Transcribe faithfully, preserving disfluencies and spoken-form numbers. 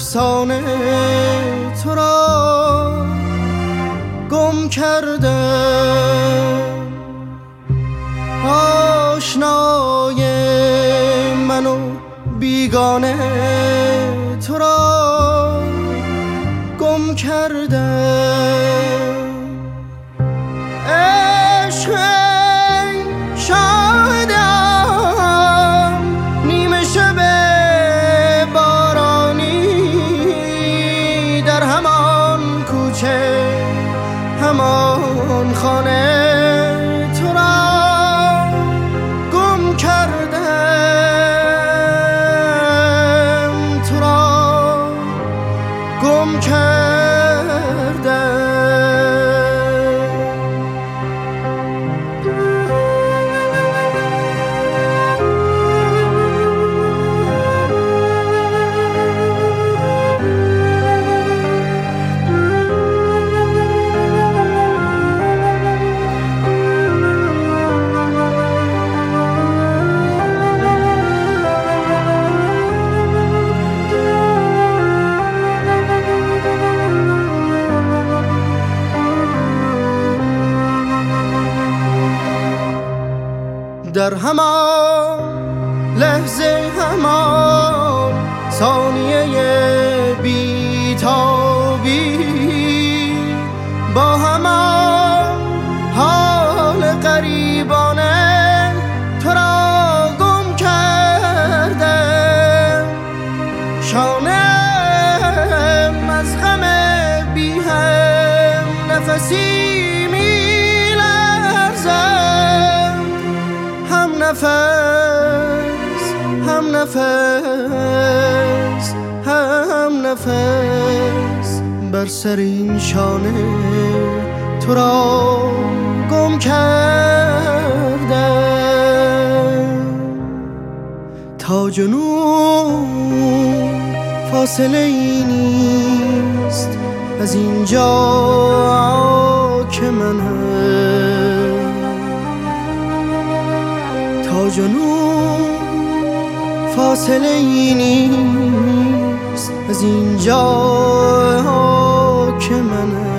افسانه تو را گم کردم، آشنای من و بیگانه تو را گم کردم. عشق شادم نیمه شب بارانی، در همان کوچه همان خانه تو را گم کردم، تو را گم کردم. در همان لحظه همان ثانیه بی‌تابی، با همان حال غریبانه تو را گم کردم. شانه‌ام از غم بی هم نفسی می‌لرزد، هم نفس هم نفس هم نفس بر سر این شانه تو را گم کردم. تا جنون فاصله ای نیست از اینجا که منم، تا جنون فاصله ای نیست از اینجا که منم.